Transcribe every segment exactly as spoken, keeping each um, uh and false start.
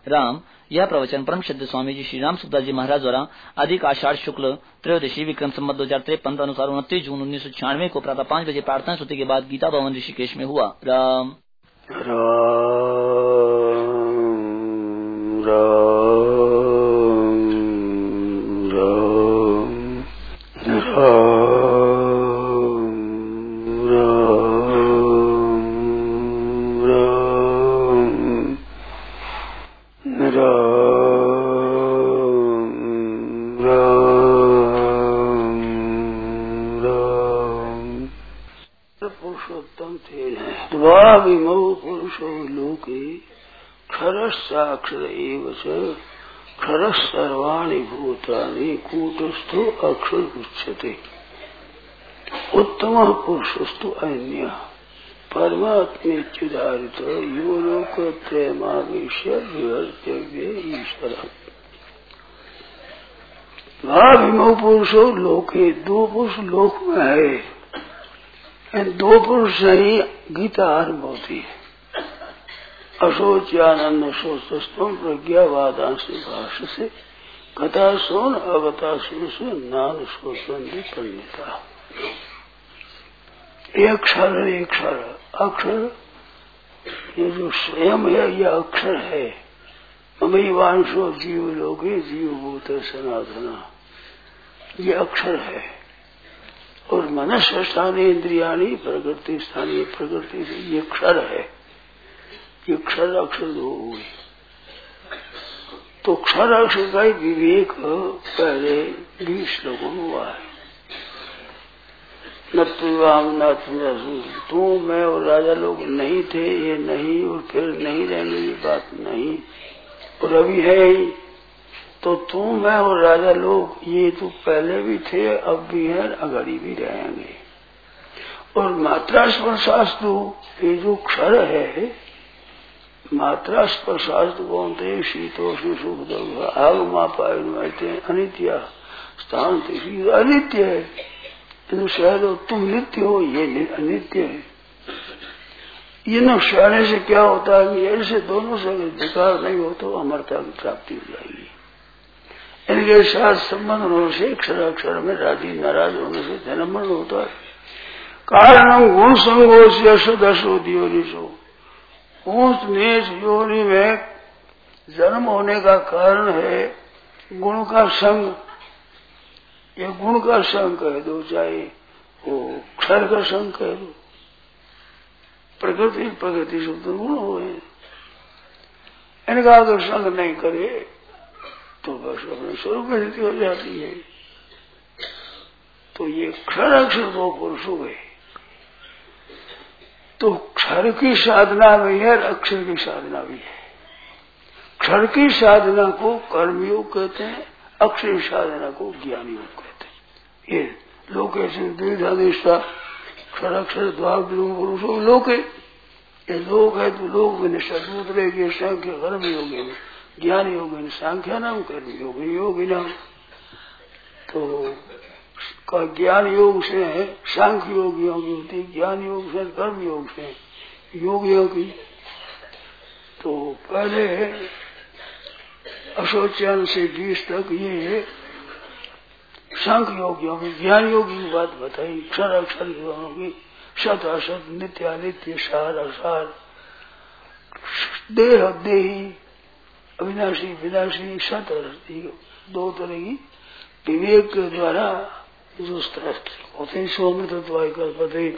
राम। यह प्रवचन परम सिद्ध स्वामी जी श्री राम सुखदास जी महाराज द्वारा अधिक आषाढ़ शुक्ल त्रयोदशी विक्रम संवत दो हजार तिरपन अनुसार उनतीस जून उन्नीस सौ छियानवे को प्रातः पाँच बजे प्रार्थना स्तुति के बाद गीता भवन ऋषिकेश में हुआ। राम राम राम पुरुषो लोके क्षरस्साक्षर एव च क्षरः सर्वाणि भूतानि कूटस्थो अक्षर उच्यते। उत्तमः पुरुषस्तु अन्यः परमात्मेत्युदाहृत यो लोकत्रयमावेश्य विवर्तव्ये ईश्वरः। भाविमो पुरुषो लोके, दो पुरुष लोक में है। इन दो पुरुष से ही गीता आरंभ होती है। अशोच्यानंद शोचस्तम प्रज्ञावादांश भाष्य से कथा सोन अवता से नान शोचंदी पंडिता। एक क्षर एक क्षर अक्षर, ये जो स्वयं है यह अक्षर है। ममैवांशो जीव लोके जीव भूत सनातना, ये अक्षर है। और मनस्य स्थानीय इंद्रियाणी प्रकृति स्थानीय प्रकृति से ये क्षर है। ये क्षर अक्षर दो हुए। तो क्षर अक्षर का विवेक पहले बीस श्लोकों में हुआ है। न तू मैं और राजा लोग नहीं थे, ये नहीं और फिर नहीं रहेंगे, ये बात नहीं। और अभी है ही तो तू मैं और राजा लोग ये तो पहले भी थे, अब भी हैं, अगाड़ी भी रहेंगे। और मात्रा स्पर्शास्तु, ये जो क्षर है, मात्रा स्पर्शास्तु बोलते शीतोष्ण सुख दुख आग मापाते अनित्य स्थान अनित्य है। तो शायद तुम नित्य हो, ये अनित्य है। ये न सहने से क्या होता है कि ऐसे दोनों से विकार नहीं हो तो अमरता की प्राप्ति हो जाएगी। इनके साथ संबंध होने से अक्षर अक्षर में राजी नाराज होने से जन्म मरण होता है। कारण गुण संगो से अशुदशो दियोनिशो, ऊंच नीच योनि में जन्म होने का कारण है गुण का संग। ये गुण का संग कह दो, चाहे वो क्षर का संग कह दो। प्रकृति प्रकृति शुद्ध गुण हो, इनका अगर संग नहीं करे तो बस अपने स्वरूप में स्थिति हो जाती है। तो ये क्षर अक्षर दो पुरुष हो गए। तो क्षर की साधना भी है और अक्षर की साधना भी है। क्षर की साधना को कर्मयोग कहते हैं, अक्षर की साधना को ज्ञान योग कहते हैं। ये लोक ऐसे द्विधानिष्ठा क्षर अक्षर द्वार पुरुष हो लोके, ये लोक है तो लोक में निष्ठा दूसरे के संख्य कर्म योग में ज्ञान योग सांख्या नाम कर्म योग योगी नाम। तो का ज्ञान योग से है सांख्य योग योगी होती, ज्ञान योग से कर्म योग से योग योगी। तो पहले अशोचन से बीस तक ये सांख्य योग योगी ज्ञान योगी की बात बताई। क्षर अक्षर योगी सत असत नित्य अनित्य सार असार देह देही अविनाशी विनाशी सत दो तरह की विवेक के द्वारा जो होते हैं सोमृत कल्पते,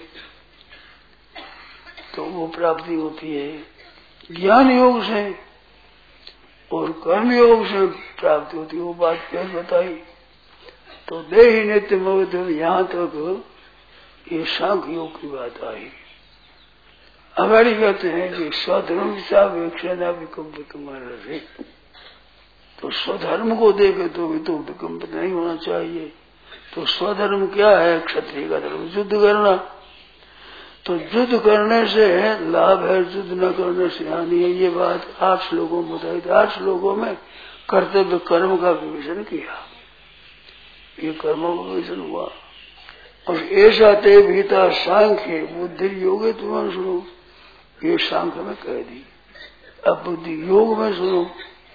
तो वो प्राप्ति होती है ज्ञान योग से। और कर्म योग से प्राप्ति होती है, वो बात कैसे बताई। तो देही नित्य मोहित यहाँ तक ये सांख्य योग की बात आई। अगाड़ी कहते हैं कि स्वधर्म विक्षेदा विकम्पित तुम्हारा से, तो स्वधर्म को देखे तो भी तो विकम्पित नहीं होना चाहिए। तो स्वधर्म क्या है? क्षत्रिय का धर्म युद्ध करना। तो युद्ध करने से लाभ है, युद्ध न करने से हानि है। ये बात आठ श्लोकों में बताई थी। आठ श्लोकों में कर्तव्य कर्म का विवेचन किया, ये कर्मों का विवेचन हुआ। और ऐसा ते भीता सांख्य बुद्धि योग तुम्हारा सुनो, ये सांख्य में कह दी। अब बुद्धि योग में सुनो,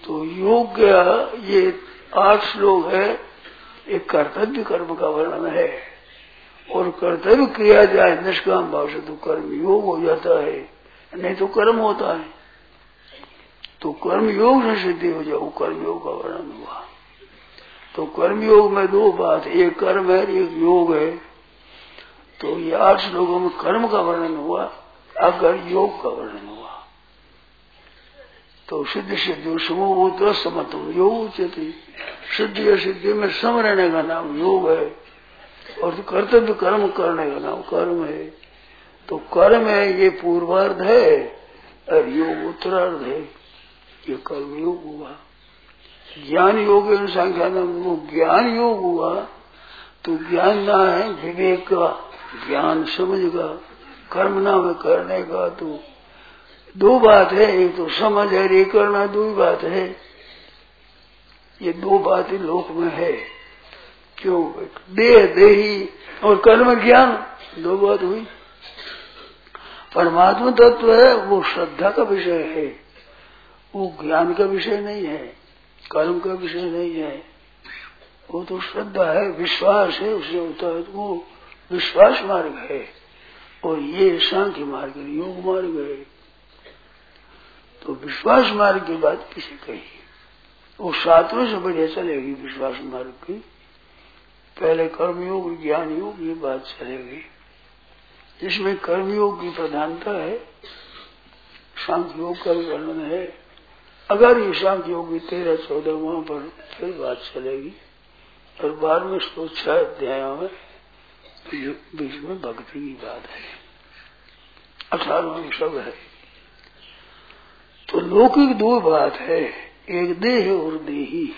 तो योग ये आठ श्लोक है, एक कर्तव्य कर्म का वर्णन है। और कर्तव्य किया जाए निष्काम भाव से तो कर्म योग हो जाता है, नहीं तो कर्म होता है। तो कर्म योग से सिद्धि हो जाए, वो कर्म योग का वर्णन हुआ। तो कर्म योग में दो बात, एक कर्म है एक योग है। तो ये आठ श्लोकों में कर्म का वर्णन हुआ, अगर योग का वर्णन हुआ। तो सिद्ध सिद्धि समूह तो समत्व योग उच्यते, सिद्धि और सिद्धि में सम रहने का नाम योग है, और कर्तव्य कर्म करने का नाम कर्म है। तो कर्म है ये पूर्वार्ध है और योग उत्तरार्ध है, ये कर्म योग हुआ। ज्ञान योग संख्या नाम वो ज्ञान योग हुआ। तो ज्ञान ना है विवेक का, ज्ञान समझ का, कर्म नाम है करने का। तो दो बात है, एक तो समझ है, एक करना, दो ही बात है। ये दो बातें लोक में है। क्यों? देह देही और कर्म ज्ञान, दो बात हुई। परमात्मा तत्व है वो श्रद्धा का विषय है, वो ज्ञान का विषय नहीं है, कर्म का विषय नहीं है। वो तो श्रद्धा है, विश्वास है, उससे होता है। तो वो विश्वास मार्ग है, और ये सांख्य मार्ग है, योग मार्ग है। तो विश्वास मार्ग की बात किसे कही? वो सातवें से बढ़िया चलेगी विश्वास मार्ग की। पहले कर्मयोग ज्ञान योग ये बात चलेगी, जिसमें कर्मयोग की प्रधानता है, सांख्य योग का वर्णन है। अगर ये सांख्य योग की तेरह चौदह वहां पर फिर बात चलेगी। और बारहवें श्लोक छह अध्यायों में बीच में भक्ति की बात है, अठारहवें सब है। तो लौकिक दो बात है, एक देह और देही।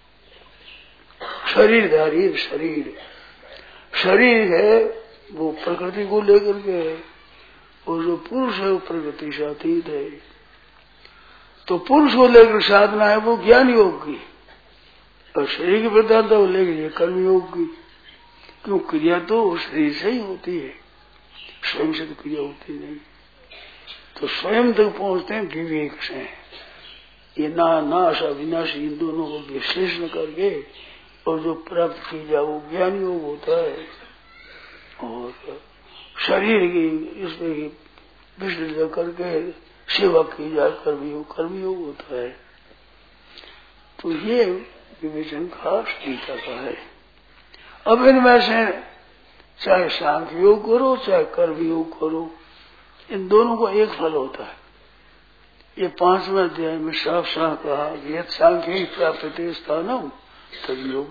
शरीरधारी शरीर, शरीर है वो प्रकृति को लेकर के है, और जो पुरुष है वो प्रकृति से अतीत है। तो पुरुष को लेकर साधना है वो ज्ञान योग की, और शरीर की प्रधानता को लेकर ये कर्म योग की। क्यों? क्रिया तो शरीर से ही होती है, स्वयं से तो क्रिया होती नहीं। तो स्वयं तक पहुंचते हैं विवेक से। ये ना नाश अविनाशी इन दोनों को विश्लेषण करके और जो प्राप्त की जाए वो ज्ञान योग होता है। और शरीर की इसमें विश्लेषण करके सेवा की जाए कर्मयोग, कर्मयोग होता है। तो ये विवेचन खास गीता का है। अब इनमें से चाहे सांख्य योग करो चाहे कर्मयोग करो, इन दोनों को एक फल होता है। ये पांचवें अध्याय में साफ साफ कहा, ये सांख्य प्राप्त स्थानम तब योग।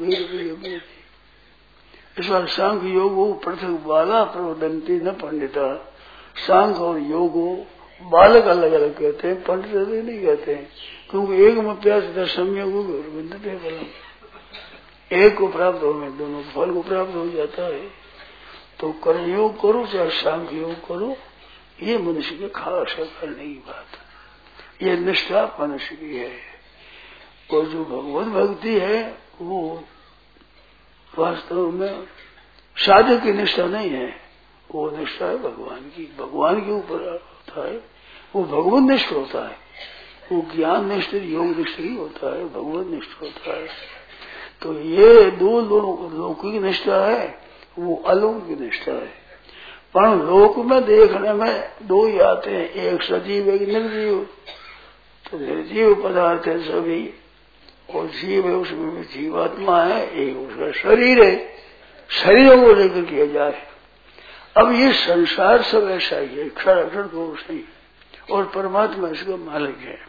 इस बार सांख्य योग पृथक बाला प्रवदंती न पंडिता। सांख्य और योग बालक अलग अलग कहते हैं, पंडित नहीं कहते हैं। क्योंकि एक में प्यास सम्यक फलम, एक को प्राप्त होने दोनों फल को प्राप्त हो जाता है। तो कर्मयोग करो चाहे सांख्य योग करो, ये मनुष्य के खास है करने की बात। ये निष्ठा मनुष्य की है। और जो भगवत भक्ति है वो वास्तव में साधक की निष्ठा नहीं है, वो निष्ठा है भगवान की। भगवान के ऊपर होता है, वो भगवत निष्ठ होता है। वो ज्ञान निष्ठ योग निष्ठ ही होता है, भगवत निष्ठ होता है। तो ये दो लौकिक निष्ठा है, वो अलौकिक निष्ठा है। पर लोक में देखने में दो ही आते हैं, एक सजीव एक निर्जीव। तो निर्जीव पदार्थ है सभी, और जीव है उसमें भी जीवात्मा है, एक उसका शरीर है, शरीरों को लेकर किया जाए। अब ये संसार सब ऐसा ही है, क्षण अक्षर को नहीं, और परमात्मा इसका मालिक है।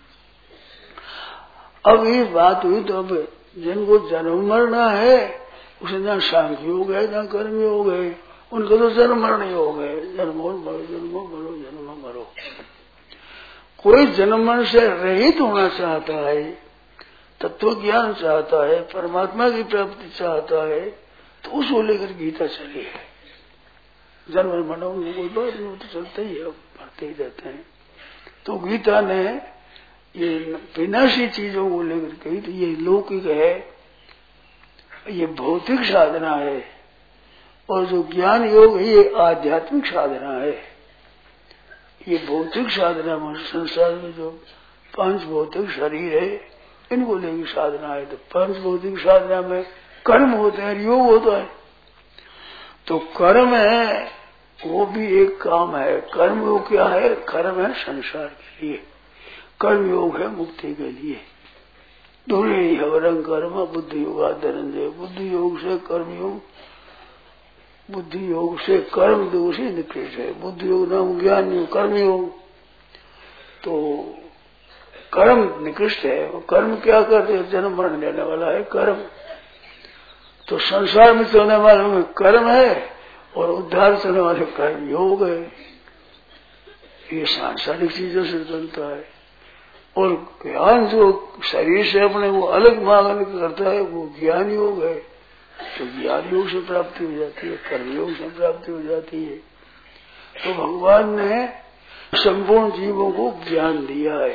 अब ये बात हुई तो अब जिनको जन्म मरना है उसे ना सांख्य योग है ना कर्म योग है, उनको तो जन्म मरण योग है। जन्मो मरो जन्मो मरो जन्मो मरो। कोई जन्म मरण से रहित होना चाहता है, तत्व ज्ञान चाहता है, परमात्मा की प्राप्ति चाहता है, तो उसको लेकर गीता चली है। जन्म मरण में कोई बात नहीं, तो चलते ही अब मरते ही रहते हैं। तो गीता ने ये विनाशी चीजों को लेकर कही, तो ये लौकिक है, ये भौतिक साधना है, और जो ज्ञान योग है ये आध्यात्मिक साधना है। ये भौतिक साधना में संसार में जो पांच भौतिक शरीर है इनको लेगी साधना है। तो पंच भौतिक साधना में कर्म होते हैं, योग होता है। तो कर्म है वो भी एक काम है। कर्म योग क्या है? कर्म है संसार के लिए, कर्म योग है मुक्ति के लिए। दूरे हवरंग कर्म बुद्धि योगा धनंजय। बुद्धि योग से कर्म योग, बुद्धि योग से कर्म दोष ही निकृष्ट है। बुद्धि योग नाम ज्ञान योग, कर्म योग। तो कर्म निकृष्ट है। वो कर्म क्या करते हैं? जन्म मरण लेने वाला है कर्म। तो संसार में चलने वाले में कर्म है और उद्धार चलने वाले कर्म योग है। ये सांसारिक चीजों से चलता है। और ज्ञान जो शरीर से अपने वो अलग मांगने करता है वो ज्ञान योग है। तो ज्ञान योग से प्राप्ति हो जाती है, कर्म योग से प्राप्ति हो जाती है। तो भगवान ने संपूर्ण जीवों को ज्ञान दिया है,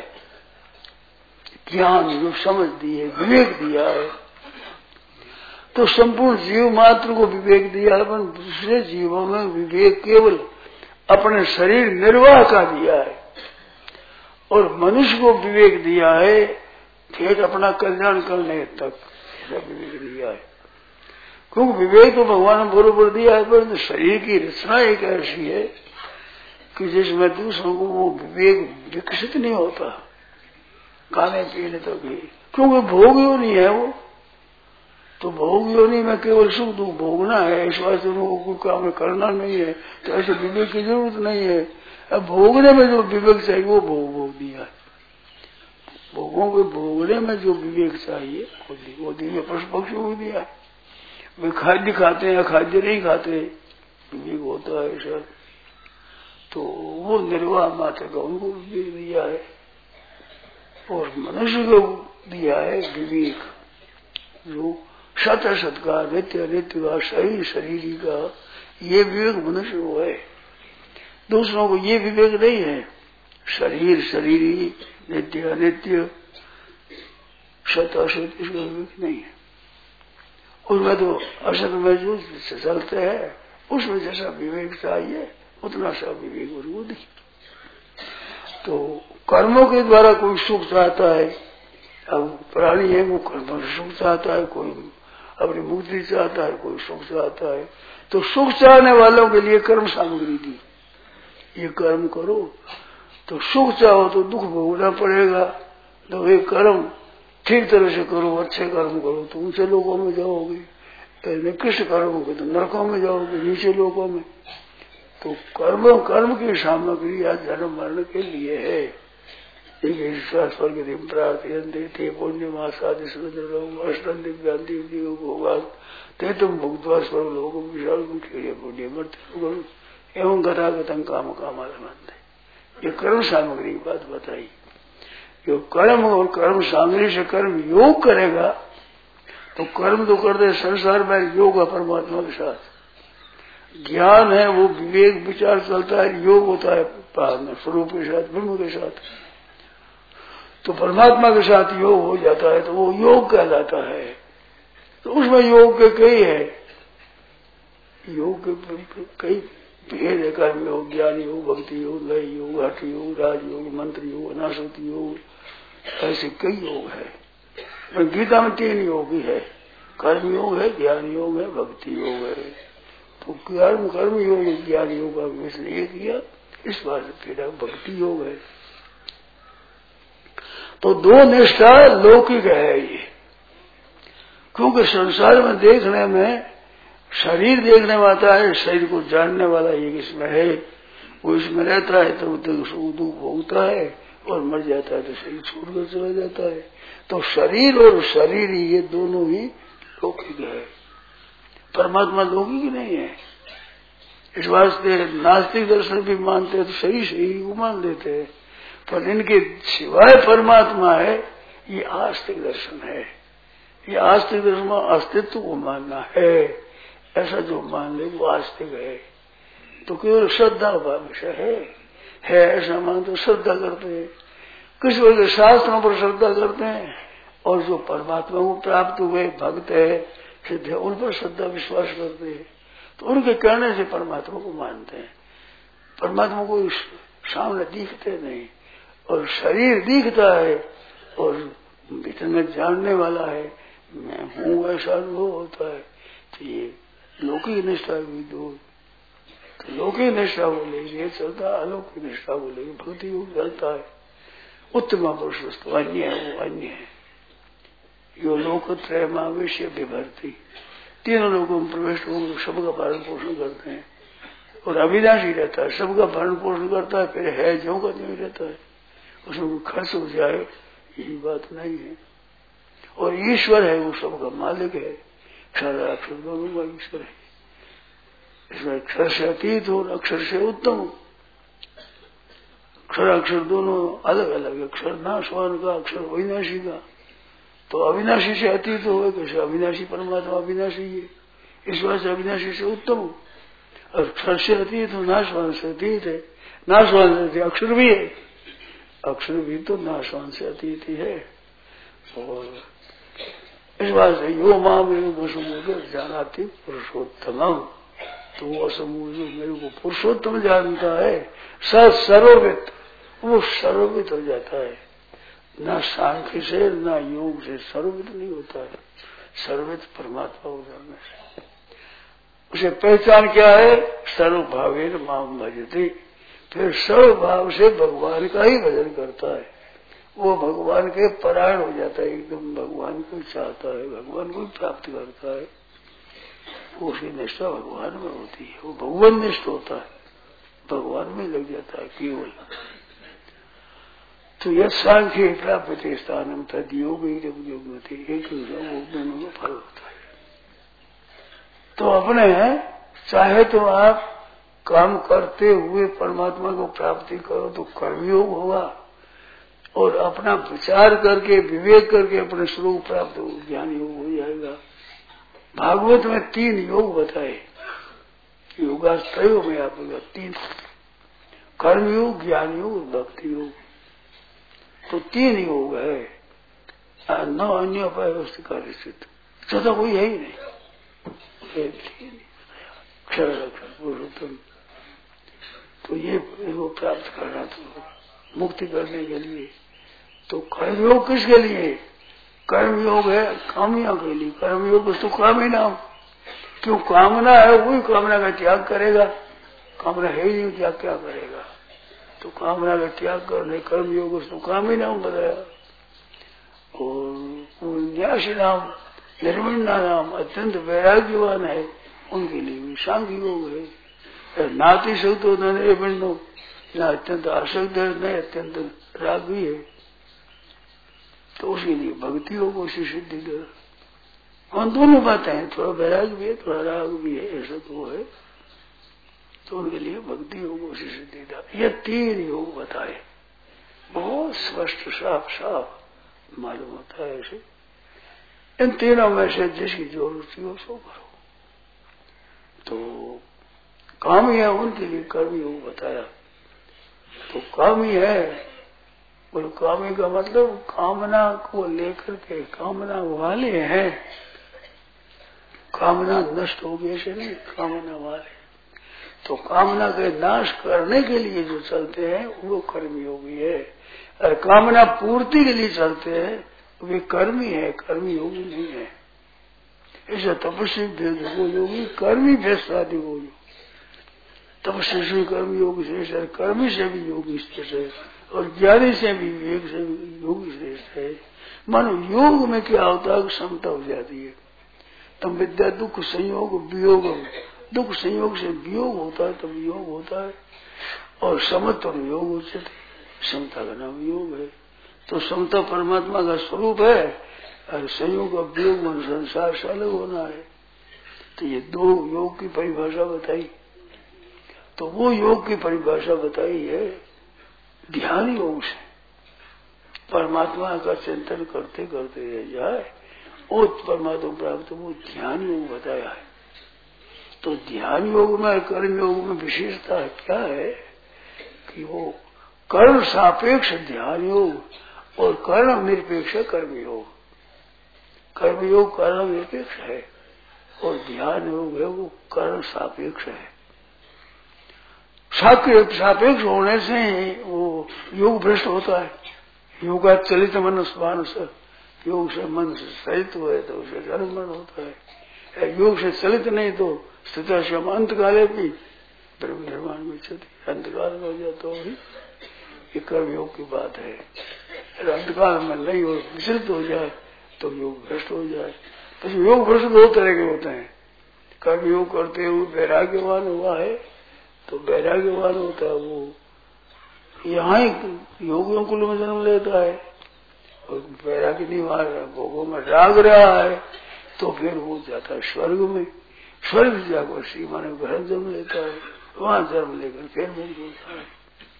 ज्ञान जो समझ दी है, विवेक दिया है। तो संपूर्ण जीव मात्र को विवेक दिया है, पर दूसरे जीवों में विवेक केवल अपने शरीर निर्वाह का दिया है। और मनुष्य को विवेक दिया है ठेठ अपना कल्याण करने तक, ऐसा विवेक दिया है। क्योंकि विवेक तो भगवान ने बरोबर दिया है, पर शरीर की रचना एक ऐसी है कि जिसमें दूसरों को वो विवेक विकसित नहीं होता खाने पीने तक ही। क्योंकि भोग योनि है वो। तो भोग योनि में केवल सुख दुख भोगना है, इस वास्ते उनको काम करना नहीं है। तो ऐसे विवेक की जरूरत नहीं है। अब भोगने में जो विवेक चाहिए वो भोग भोग दिया है। भोगों के भोगने में जो विवेक चाहिए वो दिव्य पशु पक्षियों को दिया है। वे खाद्य खाते हैं, अखाद्य नहीं खाते, विवेक होता है सर। तो वो निर्वाह मात्र का उनको विवेक दिया है। और मनुष्य को दिया है विवेक जो सत असत का, नित्य अनित्य का, शरीर शरीरी का, ये विवेक मनुष्य को है। दूसरों को ये विवेक नहीं है। शरीर शरीरी, नित्य अनित्य, सत असत, इसका विवेक नहीं है। उसमें तो असत में जो चलते हैं उसमें जैसा विवेक चाहिए उतना सा विवेक उनको नहीं। तो कर्मों के द्वारा कोई सुख चाहता है। अब प्राणी है वो कर्मों से सुख चाहता है, कोई अपनी मुक्ति चाहता है, कोई सुख चाहता है। तो सुख चाहने वालों के लिए कर्म सामग्री दी, ये कर्म करो। तो सुख चाहो तो दुख भोगना पड़ेगा। तो ये कर्म ठीक तरह से करो, अच्छे कर्म करो तो ऊंचे लोगों में जाओगे, निकृष्ट कर्म करो तो नरकों में जाओगे, नीचे लोगों में। तो कर्म कर्म की सामग्री या जन्म मरण के लिए है। स्वर्ग प्रार्थी पुण्य मासादि अष्टन दिव्यांति होगा ते तुम भुगतवा स्वर्ग लोग विशाल खेड़े पुण्य मृत्यु एवं गतागतम काम कामाल मंद। ये कर्म सामग्री की बात बताई। जो कर्म और कर्म सामग्री से कर्म योग करेगा तो कर्म तो कर दे संसार में, योग है परमात्मा के साथ। ज्ञान है वो विवेक विचार चलता है, योग होता है स्वरूप के साथ, ब्रह्म के साथ। तो परमात्मा के साथ योग हो जाता है तो वो योग कहलाता है। तो उसमें योग के कई है, योग के कई भेद है। कर्म योग, ज्ञान योग, भक्ति योग, लय योग, हठ योग, राज योग, मंत्र योग, अनासक्ति योग, ऐसे कई योग है। गीता में तीन योग ही है, कर्म योग है, ज्ञान योग है, भक्ति योग है। तो कर्म कर्म योग ज्ञान योग का इसलिए किया, इस बार फिर भक्ति योग है। तो दो निष्ठा लौकिक है ये। क्योंकि संसार में देखने में शरीर देखने में आता है, शरीर को जानने वाला एक इसमें है, वो इसमें रहता है तो सुख दुख भोगता है और मर जाता है तो शरीर छोड़कर चला जाता है। तो शरीर और शरीर ये दोनों ही लौकिक है, परमात्मा लौकिक नहीं है। इस वास्ते नास्तिक दर्शन भी मानते हैं तो सही सही को मान लेते हैं, पर इनके सिवाय परमात्मा है ये आस्तिक दर्शन है। ये आस्तिक दर्शन में अस्तित्व को मानना है, ऐसा जो मान ले वो आस्तिक है। तो केवल श्रद्धा का विषय है, है ऐसा मान तो श्रद्धा करते हैं, किस वजह शास्त्रों पर श्रद्धा करते हैं। और जो परमात्मा को प्राप्त हुए भक्त है, सिद्ध है, उन पर श्रद्धा विश्वास करते हैं। तो उनके कहने से परमात्मा को मानते हैं। परमात्मा को सामने दिखते नहीं, और शरीर दिखता है और भीतर में जानने वाला है मैं हूँ, ऐसा अनुभव होता है। तो ये लौकिक निष्ठा भी दूर, तो लौकिक निष्ठा बोलेगी ये चलता, अलौकिक निष्ठा बोलेगी भक्ति योग चलता है। उत्तम पुरुष वस्तु अन्य है, वो अन्य है। यो लोकत्रय मावेश्य विभर्ती, तीनों लोगों में प्रवेश होंगे, सबका भरण पोषण करते हैं और अविनाशी रहता है, सबका भरण पोषण करता है, फिर है जो का नहीं रहता है, उसमें खर्च हो जाए यही बात नहीं है। और ईश्वर है, वो सबका मालिक है, क्षर अक्षर दोनों का ईश्वर है। इसमें अक्षर से अतीत हो, अक्षर से उत्तम हो। अक्षर अक्षर दोनों अलग अलग, अक्षर नाशवान का, अक्षर अविनाशी का। तो अविनाशी से अतीत हो, कैसे अविनाशी परमात्मा अविनाशी है, इस बात से अविनाशी से उत्तम हो। और अक्षर से अतीत हो, नाशवान से अतीत है, नाशवान से अक्षर भी है, अक्षर भी तो नाशवान से अतीत ही है। और इस बात से यो माँ मेरे वसुमूल जानाती पुरुषोत्तम, तो वो असमूल जो मेरे को पुरुषोत्तम जानता है, स सर्ववित, वो सर्ववित हो जाता है। न सांख्य से न योग से सर्ववित नहीं होता है, सर्ववित परमात्मा हो जाने से। उसे पहचान क्या है, सर्वभावे माम भजते, फिर सर्वभाव से भगवान का ही भजन करता है। वो भगवान के परायण हो जाता है, एकदम भगवान को चाहता है, भगवान को प्राप्त करता है। उसकी निष्ठा भगवान में होती है, वो भगवान निष्ठ होता है, भगवान में लग जाता है केवल। तो यह सांख्य प्राप्त स्थान तद योग एक दोनों का फल होता है। तो अपने चाहे तो आप काम करते हुए परमात्मा को प्राप्ति करो तो कर्मयोग होगा, और अपना विचार करके विवेक करके अपने स्वरूप प्राप्त हो ज्ञान योग हो जाएगा। भागवत में तीन योग बताए, योगाश्रयों में आपका तीन, कर्मयोग, ज्ञान योग और भक्ति योग, तो तीन योग है। न अन्य उपाय कार्य सिद्ध, चौथा कोई है ही नहीं, अक्षर अक्षर पुरुषोत्तम। तो ये इसको प्राप्त करना तो मुक्ति करने के लिए, तो कर्मयोग किसके लिए, कर्मयोग है कामना के लिए। कर्मयोग तो काम ही ना हो, क्यों कामना है वही कामना का त्याग करेगा, कामना है ही नहीं, त्याग क्या करेगा। तो कामना का त्याग करने कर्मयोग उसको काम ही नाम बताया। और न्यासी नाम निर्विण्णा नाम अत्यंत वैराग्यवान है, उनके लिए भी सांख्य योग है। नाति सक्त हो न निर्विण्णो, न अत्यंत आसक्त है न अत्यंत राग भी है, तो उसके लिए भक्ति योग उसी सिद्धि दे। और दोनों बातें हैं, थोड़ा वैराग भी है थोड़ा राग भी है, ऐसा तो है, तो उनके लिए भक्ति योग उसी सिद्धि दा। ये तीन योग बताए, बहुत स्पष्ट साफ साफ मालूम होता है ऐसे। इन तीनों में से जिसकी जो रुचि हो सो करो। तो कामी है उनके लिए कर्म योग बताया। तो कामी है, और कामी का मतलब कामना को लेकर के, कामना वाले हैं, कामना नष्ट हो गई ऐसे नहीं, कामना वाले। तो कामना के नाश करने के लिए जो चलते हैं वो कर्मयोगी है, और कामना पूर्ति के लिए चलते हैं वे कर्मी है, कर्मी योगी नहीं है। ऐसा तपस्वी भेद वो योगी, कर्मी भेद आदि वो योगी। तपस्वी से कर्म योगी श्रेष्ठ है, कर्मी से भी योगी श्रेष्ठ है, और ज्ञानी से भी विवेक से भी योगी श्रेष्ठ है। मानो योग में क्या होता है, क्षमता हो जाती है। तब विद्या दुख संयोग वियोग, दुख संयोग से वियोग होता है तब योग होता है, और समत्व योग होते थे, समता का नाम योग है। तो समता परमात्मा का स्वरूप है, और संयोग का वियोग मन संसार से अलग होना है। तो ये दो योग की परिभाषा बताई। तो वो योग की परिभाषा बताई है ध्यान योग से, परमात्मा का चिंतन करते करते रह जाए और परमात्मा प्राप्त, वो ध्यान योग बताया है। तो ध्यान योग में कर्म योग में विशेषता क्या है कि वो कर्म सापेक्ष ध्यान योग और कर्म निरपेक्ष कर्म योग। कर्म योग कर्म निरपेक्ष है और ध्यान योग है वो कर्म सापेक्ष है। सापेक्ष होने से वो योग भ्रष्ट होता है। योगा चलित मनस मानस, योग से मन से चलित हुए तो उसे कर्म मन होता है, योग से चलित नहीं तो स्थित अंत काले भी ब्रह्म निर्माण में क्षति अंतकाल में हो जाए तो भी ये कर्म योग की बात है। अंतकाल में नहीं हो विचलित हो जाए तो योग भ्रष्ट हो जाए। तो योग भ्रष्ट दो तरह के होते हैं। कर्म योग करते हुए वैराग्यवान हुआ है तो वैराग्यवान होता है वो यहाँ ही योगियों कुल में जन्म लेता है और वैराग्य नहीं मार रहा, भोगों में राग रहा है तो फिर वो जाता है स्वर्ग में। स्वर्ग जाकर सीमा ने घर जन्म लेता है, वहां जन्म लेकर फिर मुक्त होता है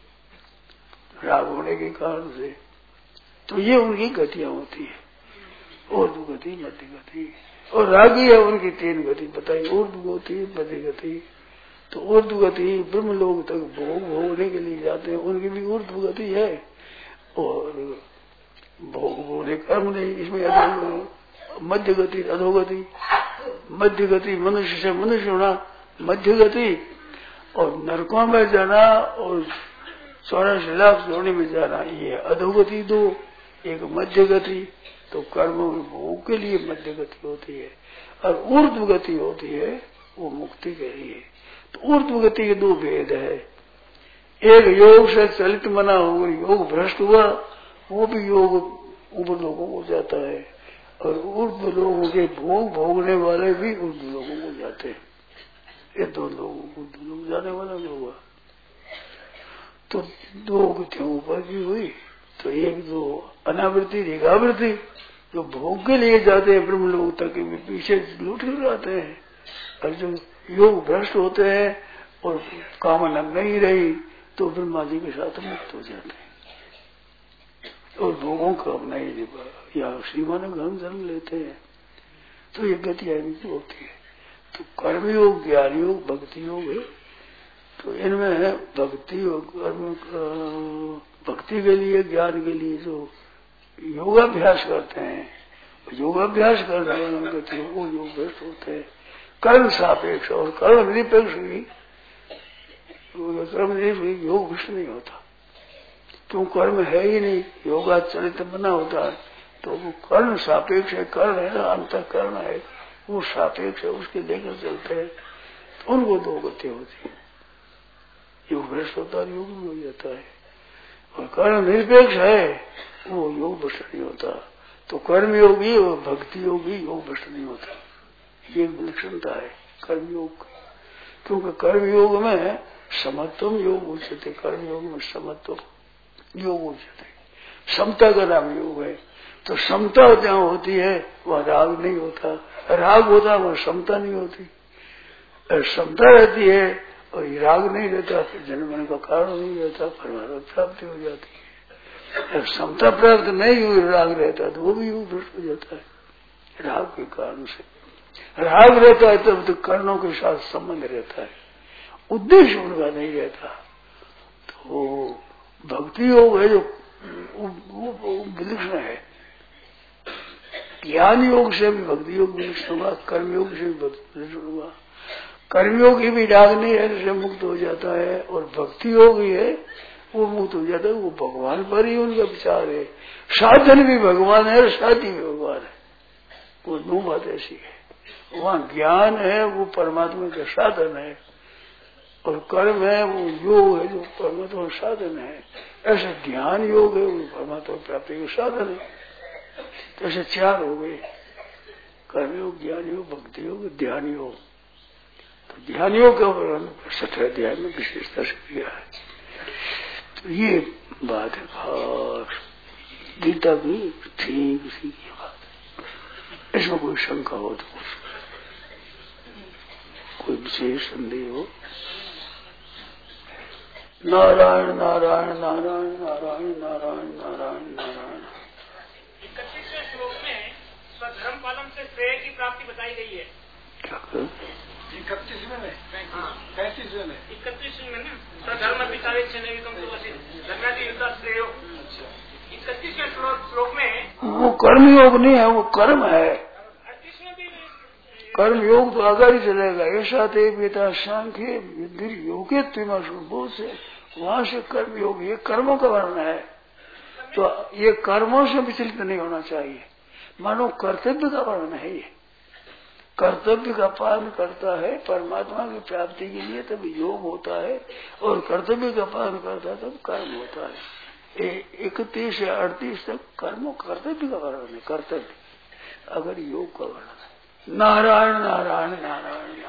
राग होने के कारण से। तो ये उनकी गतियां होती है, ऊर्ध्व गति, मध्य गति और रागी है उनकी तीन गति बताई, ऊर्ध्व गति, मध्य गति। तो ऊर्ध्व गति ब्रह्म लोक तक भोग भोगने के लिए जाते हैं, उनकी भी ऊर्ध्व गति है और भोग भोगने कर्म नहीं, इसमें मध्य गति, अधोगति। मध्य गति मनुष्य से मनुष्य होना मध्य गति और नरकों में जाना और चौरासी लाख जोड़ने में जाना ये अधोगति दो, एक मध्य गति। तो कर्म भोग के लिए मध्य गति होती है और ऊर्ध्व गति होती है वो मुक्ति के लिए। तो ऊर्ध्व गति के दो भेद है, एक योग से चलित मना हो योग भ्रष्ट हुआ वो भी योग ऊपर लोगों को जाता है और ऊर्ध्व लोगों के भोग भोगने वाले भी ऊर्ध्व लोगों को जाते हैं। ये दो लोग ऊर्ध्व लोग जाने वाला लोग। तो दो गतियों ऊपर की हुई तो एक जो अनावृत्ति रेखावृत्ति जो भोग के लिए जाते हैं ब्रह्म लोग तक पीछे लूट जाते हैं और जो योग भ्रष्ट होते हैं और कामना नहीं रही तो ब्रह्मा जी के साथ मुक्त हो जाते हैं और भोगों का नहीं या सीमा ने घन जन्म लेते हैं। तो ये गति इनकी होती है। तो कर्म योग, ज्ञान योग, भक्ति योग है। तो इनमें है भक्ति योग, कर्म भक्ति के लिए, ज्ञान के लिए जो योगाभ्यास करते हैं, योगाभ्यास करने वालों गति वो योग भ्रष्ट होते हैं। कर्म सापेक्ष और कर्म निरपेक्ष भी, कर्म निरपेक्ष योग भ्रष्ट नहीं होता क्यों कर्म है ही नहीं, योगा चलित बना होता है। तो वो कर्म सापेक्ष है, कर्ण है ना, अंतःकरण है वो सापेक्ष है, उसके लेकर चलते हैं। तो उनको दो गति होती है, योग भ्रष्ट होता है, योग में हो जाता है। और कर्म निरपेक्ष है वो योग भ्रष्ट नहीं होता। तो कर्म योगी और भक्ति योगी योग भ्रष्ट नहीं होता, ये विलक्षणता है कर्मयोग। क्योंकि कर्मयोग में समत्वम योग उच्चते, कर्मयोग में समत्व योग उच्चते, समता का नाम योग है। तो समता जहाँ होती है वह राग नहीं होता, राग होता वह समता नहीं होती। समता रहती है और राग नहीं रहता फिर जन्म का कारण नहीं रहता, परमात्मा प्राप्ति हो जाती है। और समता प्राप्त नहीं हुई राग रहता तो वो भी योग भ्रष्ट हो जाता है राग के कारण से। राग रहता है तब तो कर्णों के साथ संबंध रहता है, उद्देश्य उनका नहीं रहता। तो भक्ति योग है जो वो विलक्षण है। ज्ञान योग से भी भक्ति योग विलक्षण हुआ, कर्मयोग से भी विलक्षण हुआ। कर्मयोग ही भी राग नहीं है से मुक्त हो जाता है और भक्ति योग ही है वो मुक्त हो जाता है। वो भगवान पर ही उनका विचार है। साधन भी भगवान है और साथी भी भगवान है, वो दो बात ऐसी है। वहाँ ज्ञान है वो परमात्मा का साधन है और कर्म है वो योग है जो परमात्मा का साधन है। ऐसे ज्ञान योग है वो परमात्मा प्राप्ति का साधन है। तो ऐसे चार हो गए, कर्म योग, ज्ञान योग, भक्ति योग, ध्यान योग। तो ध्यान योग का वर्णन सत्रह अध्याय में विशेषता से किया है। तो ये बात है, खास गीता की ठीक उसी की बात है। इसमें कोई शंका हो तो कोई विशेष संदेह हो। नारायण नारायण नारायण नारायण नारायण नारायण नारायण। इकतीसवें श्लोक में स्वधर्म पालन से श्रेय की प्राप्ति बताई गई है। क्या कर इकतीसवें में पैंतीसवें में इकतीसवें में ना स्वधर्म पितावे श्रेय। इकतीसवें श्लोक में वो कर्म योग नहीं है, वो कर्म है। कर्म योग तो आगे ही चलेगा। ऐसा थे बेटा सांख्य योगे तुम से वहां से कर्म योग, ये कर्मों का वर्णन है। तो ये कर्मों से विचलित नहीं होना चाहिए। मानो कर्तव्य का वर्णन है ये। कर्तव्य का पालन करता है परमात्मा की प्राप्ति के लिए तब योग होता है, और कर्तव्य का पालन करता है तब कर्म होता है। इकतीस से अड़तीस तक कर्मों कर्तव्य का वर्णन है। कर्तव्य अगर योग का वर्णन है। नारायण नारायण नारायण